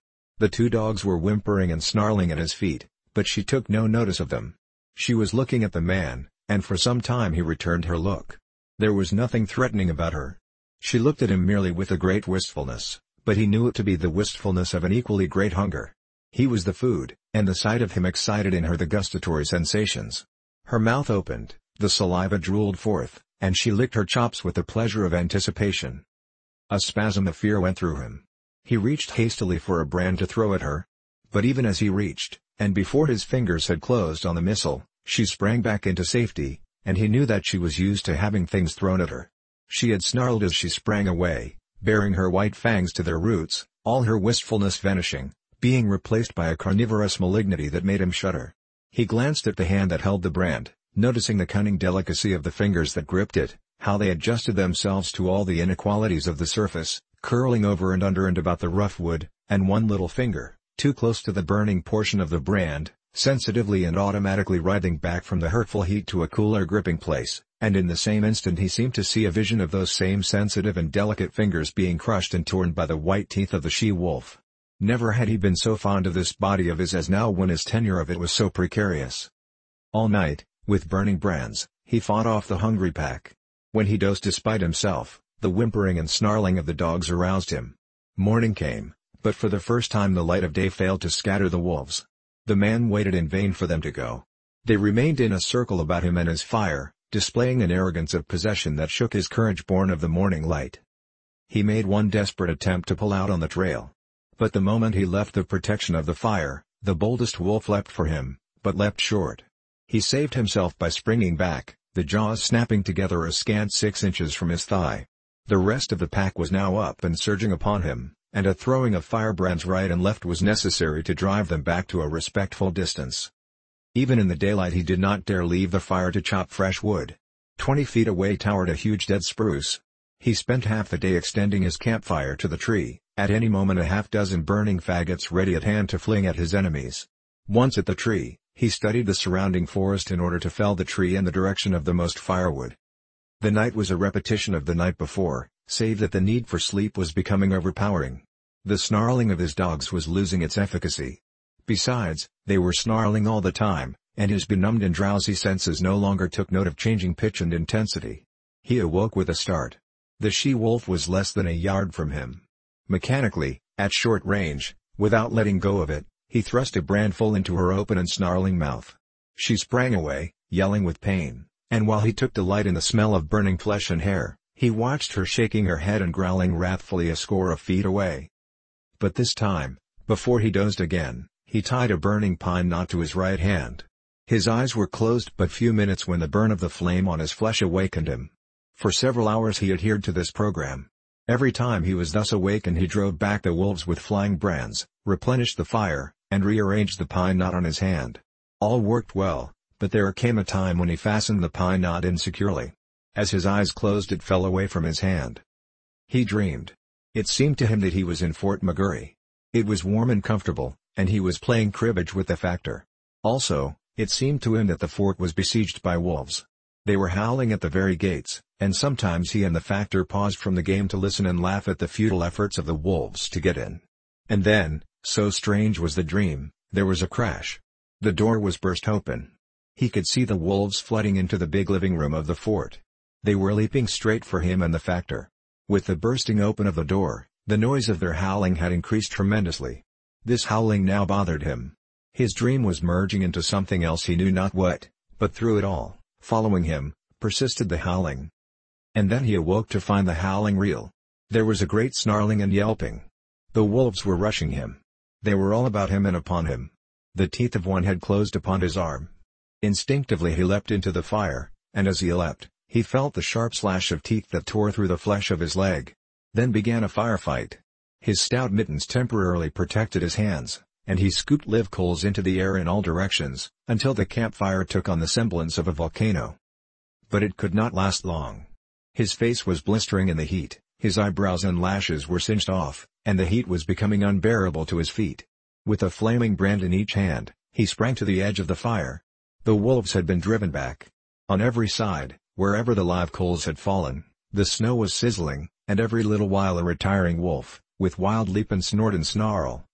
The two dogs were whimpering and snarling at his feet, but she took no notice of them. She was looking at the man, and for some time he returned her look. There was nothing threatening about her. She looked at him merely with a great wistfulness, but he knew it to be the wistfulness of an equally great hunger. He was the food, and the sight of him excited in her the gustatory sensations. Her mouth opened, the saliva drooled forth, and she licked her chops with the pleasure of anticipation. A spasm of fear went through him. He reached hastily for a brand to throw at her. But even as he reached, and before his fingers had closed on the missile, she sprang back into safety, and he knew that she was used to having things thrown at her. She had snarled as she sprang away, baring her white fangs to their roots, all her wistfulness vanishing, being replaced by a carnivorous malignity that made him shudder. He glanced at the hand that held the brand, noticing the cunning delicacy of the fingers that gripped it, how they adjusted themselves to all the inequalities of the surface, curling over and under and about the rough wood, and one little finger, too close to the burning portion of the brand, sensitively and automatically writhing back from the hurtful heat to a cooler gripping place, and in the same instant he seemed to see a vision of those same sensitive and delicate fingers being crushed and torn by the white teeth of the she-wolf. Never had he been so fond of this body of his as now when his tenure of it was so precarious. All night, with burning brands, he fought off the hungry pack. When he dozed despite himself, the whimpering and snarling of the dogs aroused him. Morning came, but for the first time the light of day failed to scatter the wolves. The man waited in vain for them to go. They remained in a circle about him and his fire, displaying an arrogance of possession that shook his courage born of the morning light. He made one desperate attempt to pull out on the trail. But the moment he left the protection of the fire, the boldest wolf leapt for him, but leapt short. He saved himself by springing back, the jaws snapping together a scant six inches from his thigh. The rest of the pack was now up and surging upon him, and a throwing of firebrands right and left was necessary to drive them back to a respectful distance. Even in the daylight he did not dare leave the fire to chop fresh wood. Twenty feet away towered a huge dead spruce. He spent half the day extending his campfire to the tree, at any moment a half-dozen burning faggots ready at hand to fling at his enemies. Once at the tree, he studied the surrounding forest in order to fell the tree in the direction of the most firewood. The night was a repetition of the night before, save that the need for sleep was becoming overpowering. The snarling of his dogs was losing its efficacy. Besides, they were snarling all the time, and his benumbed and drowsy senses no longer took note of changing pitch and intensity. He awoke with a start. The she-wolf was less than a yard from him. Mechanically, at short range, without letting go of it, he thrust a brand full into her open and snarling mouth. She sprang away, yelling with pain, and while he took delight in the smell of burning flesh and hair, he watched her shaking her head and growling wrathfully a score of feet away. But this time, before he dozed again, he tied a burning pine knot to his right hand. His eyes were closed but few minutes when the burn of the flame on his flesh awakened him. For several hours he adhered to this program. Every time he was thus awakened he drove back the wolves with flying brands, replenished the fire, and rearranged the pine knot on his hand. All worked well, but there came a time when he fastened the pine knot insecurely. As his eyes closed it fell away from his hand. He dreamed. It seemed to him that he was in Fort McGurry. It was warm and comfortable, and he was playing cribbage with the factor. Also, it seemed to him that the fort was besieged by wolves. They were howling at the very gates, and sometimes he and the factor paused from the game to listen and laugh at the futile efforts of the wolves to get in. And then, so strange was the dream, there was a crash. The door was burst open. He could see the wolves flooding into the big living room of the fort. They were leaping straight for him and the factor. With the bursting open of the door, the noise of their howling had increased tremendously. This howling now bothered him. His dream was merging into something else he knew not what, but through it all, following him, persisted the howling. And then he awoke to find the howling real. There was a great snarling and yelping. The wolves were rushing him. They were all about him and upon him. The teeth of one had closed upon his arm. Instinctively he leapt into the fire, and as he leapt, he felt the sharp slash of teeth that tore through the flesh of his leg. Then began a firefight. His stout mittens temporarily protected his hands, and he scooped live coals into the air in all directions, until the campfire took on the semblance of a volcano. But it could not last long. His face was blistering in the heat, his eyebrows and lashes were singed off, and the heat was becoming unbearable to his feet. With a flaming brand in each hand, he sprang to the edge of the fire. The wolves had been driven back. On every side, wherever the live coals had fallen, the snow was sizzling, and every little while a retiring wolf, with wild leap and snort and snarl,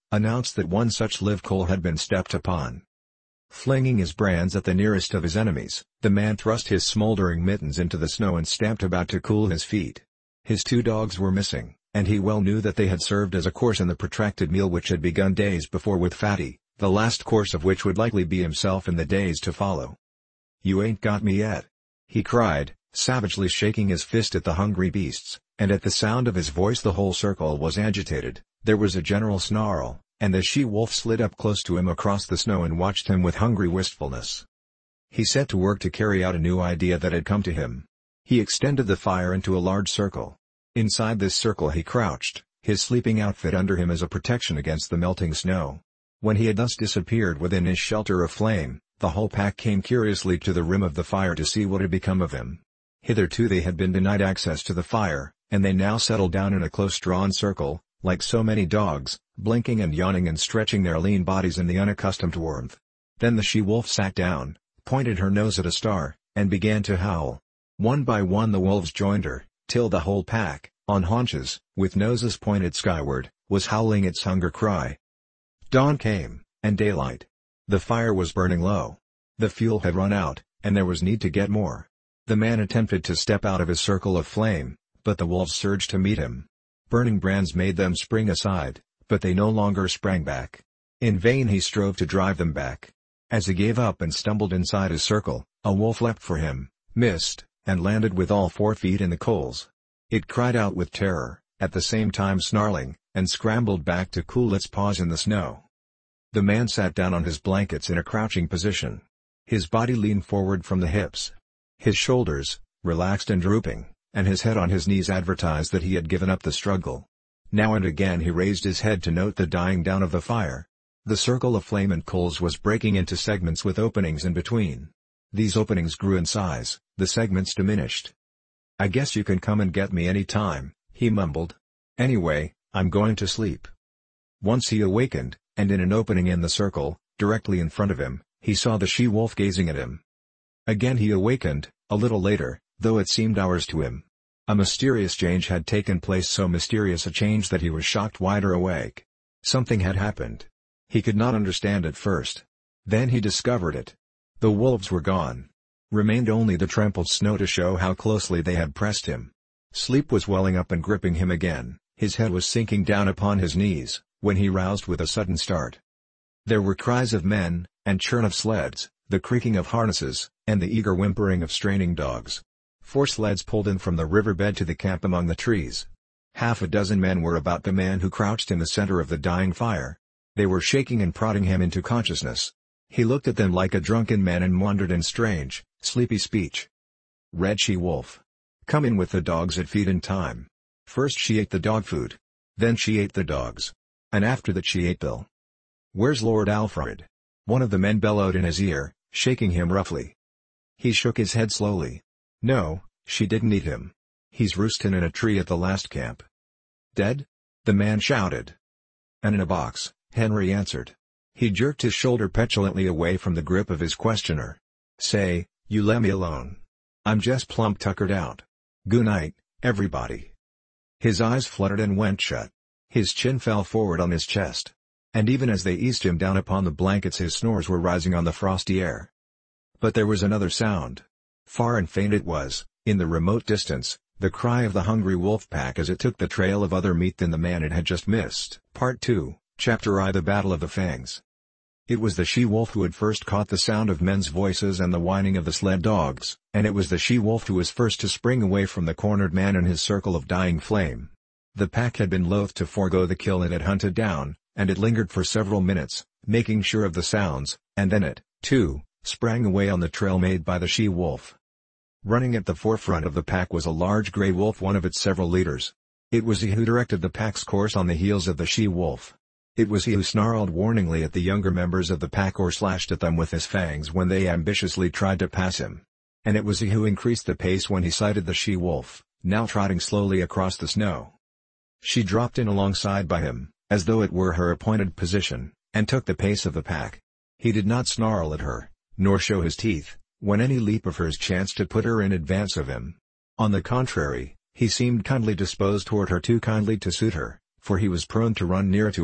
announced that one such live coal had been stepped upon. Flinging his brands at the nearest of his enemies, the man thrust his smoldering mittens into the snow and stamped about to cool his feet. His two dogs were missing, and he well knew that they had served as a course in the protracted meal which had begun days before with Fatty, the last course of which would likely be himself in the days to follow. "You ain't got me yet," he cried, savagely shaking his fist at the hungry beasts, and at the sound of his voice the whole circle was agitated. There was a general snarl, and the she-wolf slid up close to him across the snow and watched him with hungry wistfulness. He set to work to carry out a new idea that had come to him. He extended the fire into a large circle. Inside this circle he crouched, his sleeping outfit under him as a protection against the melting snow. When he had thus disappeared within his shelter of flame, the whole pack came curiously to the rim of the fire to see what had become of him. Hitherto they had been denied access to the fire, and they now settled down in a close-drawn circle, like so many dogs, blinking and yawning and stretching their lean bodies in the unaccustomed warmth. Then the she-wolf sat down, pointed her nose at a star, and began to howl. One by one the wolves joined her, till the whole pack, on haunches, with noses pointed skyward, was howling its hunger cry. Dawn came, and daylight. The fire was burning low. The fuel had run out, and there was need to get more. The man attempted to step out of his circle of flame, but the wolves surged to meet him. Burning brands made them spring aside, but they no longer sprang back. In vain he strove to drive them back. As he gave up and stumbled inside his circle, a wolf leapt for him, missed, and landed with all four feet in the coals. It cried out with terror, at the same time snarling, and scrambled back to cool its paws in the snow. The man sat down on his blankets in a crouching position. His body leaned forward from the hips. His shoulders, relaxed and drooping, and his head on his knees advertised that he had given up the struggle. Now and again he raised his head to note the dying down of the fire. The circle of flame and coals was breaking into segments with openings in between. These openings grew in size, the segments diminished. "I guess you can come and get me any time," he mumbled. "Anyway, I'm going to sleep." Once he awakened, and in an opening in the circle, directly in front of him, he saw the she-wolf gazing at him. Again he awakened, a little later, though it seemed hours to him. A mysterious change had taken place, so mysterious a change that he was shocked wider awake. Something had happened. He could not understand at first. Then he discovered it. The wolves were gone. Remained only the trampled snow to show how closely they had pressed him. Sleep was welling up and gripping him again, his head was sinking down upon his knees, when he roused with a sudden start. There were cries of men, and churn of sleds, the creaking of harnesses, and the eager whimpering of straining dogs. Four sleds pulled in from the riverbed to the camp among the trees. Half a dozen men were about the man who crouched in the center of the dying fire. They were shaking and prodding him into consciousness. He looked at them like a drunken man and wondered in strange, sleepy speech. "Red she-wolf. Come in with the dogs at feed in time." First she ate the dog food. Then she ate the dogs. And after that she ate Bill. "Where's Lord Alfred?" one of the men bellowed in his ear, shaking him roughly. He shook his head slowly. "No, she didn't eat him. He's roosting in a tree at the last camp." "Dead?" the man shouted. "And in a box," Henry answered. He jerked his shoulder petulantly away from the grip of his questioner. "Say, you lemme alone. I'm just plumb tuckered out. Good night, everybody." His eyes fluttered and went shut. His chin fell forward on his chest. And even as they eased him down upon the blankets his snores were rising on the frosty air. But there was another sound. Far and faint it was, in the remote distance, the cry of the hungry wolf pack as it took the trail of other meat than the man it had just missed. Part two, Chapter I: The Battle of the Fangs. It was the she-wolf who had first caught the sound of men's voices and the whining of the sled dogs, and it was the she-wolf who was first to spring away from the cornered man in his circle of dying flame. The pack had been loath to forego the kill it had hunted down, and it lingered for several minutes, making sure of the sounds, and then it, too, sprang away on the trail made by the she-wolf. Running at the forefront of the pack was a large gray wolf, one of its several leaders. It was he who directed the pack's course on the heels of the she-wolf. It was he who snarled warningly at the younger members of the pack or slashed at them with his fangs when they ambitiously tried to pass him. And it was he who increased the pace when he sighted the she-wolf, now trotting slowly across the snow. She dropped in alongside by him, as though it were her appointed position, and took the pace of the pack. He did not snarl at her, nor show his teeth, when any leap of hers chanced to put her in advance of him. On the contrary, he seemed kindly disposed toward her, too kindly to suit her, for he was prone to run near to her,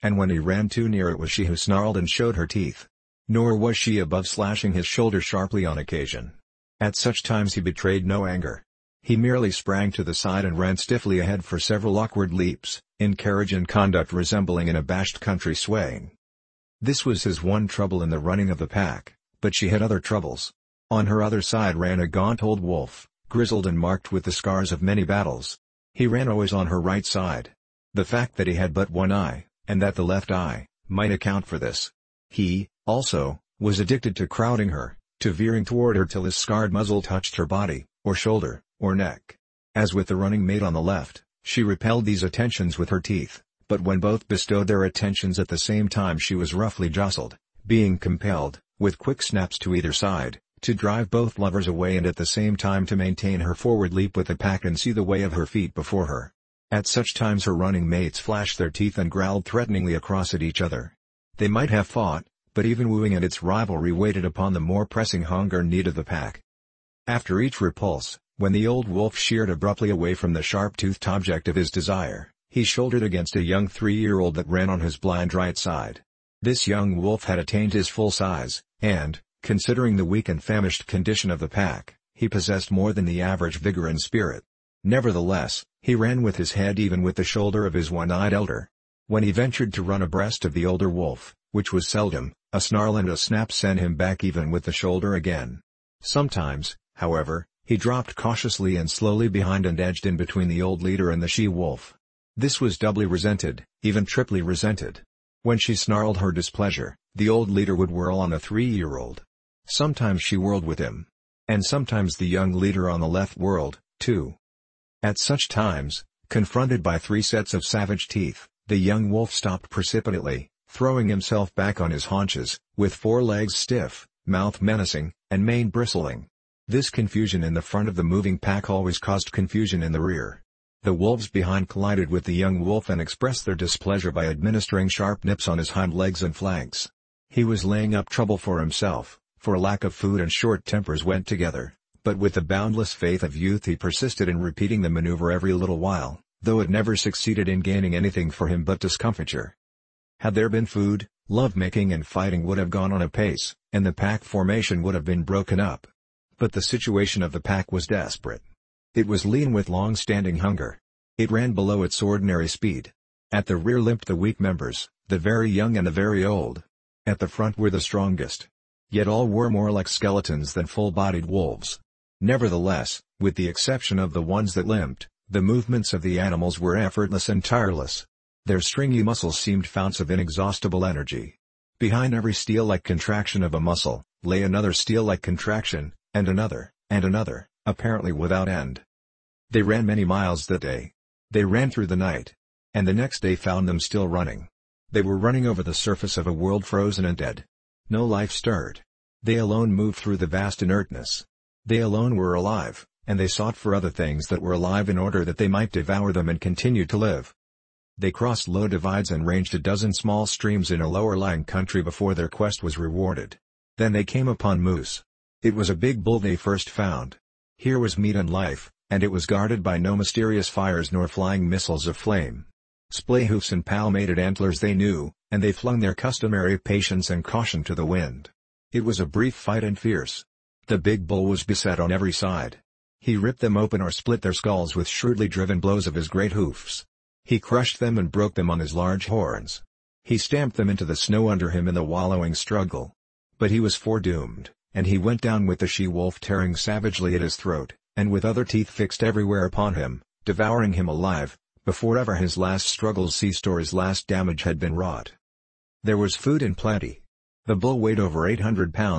and when he ran too near it was she who snarled and showed her teeth. Nor was she above slashing his shoulder sharply on occasion. At such times he betrayed no anger. He merely sprang to the side and ran stiffly ahead for several awkward leaps, in carriage and conduct resembling an abashed country swain. This was his one trouble in the running of the pack, but she had other troubles. On her other side ran a gaunt old wolf, grizzled and marked with the scars of many battles. He ran always on her right side. The fact that he had but one eye, and that the left eye, might account for this. He, also, was addicted to crowding her, to veering toward her till his scarred muzzle touched her body, or shoulder, or neck. As with the running mate on the left, she repelled these attentions with her teeth, but when both bestowed their attentions at the same time she was roughly jostled, being compelled, with quick snaps to either side, to drive both lovers away and at the same time to maintain her forward leap with the pack and see the way of her feet before her. At such times her running mates flashed their teeth and growled threateningly across at each other. They might have fought, but even wooing and its rivalry waited upon the more pressing hunger and need of the pack. After each repulse, when the old wolf sheered abruptly away from the sharp-toothed object of his desire, he shouldered against a young three-year-old that ran on his blind right side. This young wolf had attained his full size, and, considering the weak and famished condition of the pack, he possessed more than the average vigor and spirit. Nevertheless, he ran with his head even with the shoulder of his one-eyed elder. When he ventured to run abreast of the older wolf, which was seldom, a snarl and a snap sent him back even with the shoulder again. Sometimes, however, he dropped cautiously and slowly behind and edged in between the old leader and the she-wolf. This was doubly resented, even triply resented. When she snarled her displeasure, the old leader would whirl on the three-year-old. Sometimes she whirled with him. And sometimes the young leader on the left whirled, too. At such times, confronted by three sets of savage teeth, the young wolf stopped precipitately, throwing himself back on his haunches, with forelegs stiff, mouth menacing, and mane bristling. This confusion in the front of the moving pack always caused confusion in the rear. The wolves behind collided with the young wolf and expressed their displeasure by administering sharp nips on his hind legs and flanks. He was laying up trouble for himself, for lack of food and short tempers went together, but with the boundless faith of youth he persisted in repeating the maneuver every little while, though it never succeeded in gaining anything for him but discomfiture. Had there been food, love-making and fighting would have gone on apace, and the pack formation would have been broken up. But the situation of the pack was desperate. It was lean with long-standing hunger. It ran below its ordinary speed. At the rear limped the weak members, the very young and the very old. At the front were the strongest. Yet all were more like skeletons than full-bodied wolves. Nevertheless, with the exception of the ones that limped, the movements of the animals were effortless and tireless. Their stringy muscles seemed founts of inexhaustible energy. Behind every steel-like contraction of a muscle, lay another steel-like contraction, and another, and another, apparently without end. They ran many miles that day. They ran through the night. And the next day found them still running. They were running over the surface of a world frozen and dead. No life stirred. They alone moved through the vast inertness. They alone were alive, and they sought for other things that were alive in order that they might devour them and continue to live. They crossed low divides and ranged a dozen small streams in a lower-lying country before their quest was rewarded. Then they came upon moose. It was a big bull they first found. Here was meat and life, and it was guarded by no mysterious fires nor flying missiles of flame. Splay hoofs and palmated antlers they knew, and they flung their customary patience and caution to the wind. It was a brief fight and fierce. The big bull was beset on every side. He ripped them open or split their skulls with shrewdly driven blows of his great hoofs. He crushed them and broke them on his large horns. He stamped them into the snow under him in the wallowing struggle. But he was foredoomed, and he went down with the she-wolf tearing savagely at his throat, and with other teeth fixed everywhere upon him, devouring him alive, before ever his last struggles ceased or his last damage had been wrought. There was food in plenty. The bull weighed over eight hundred pounds.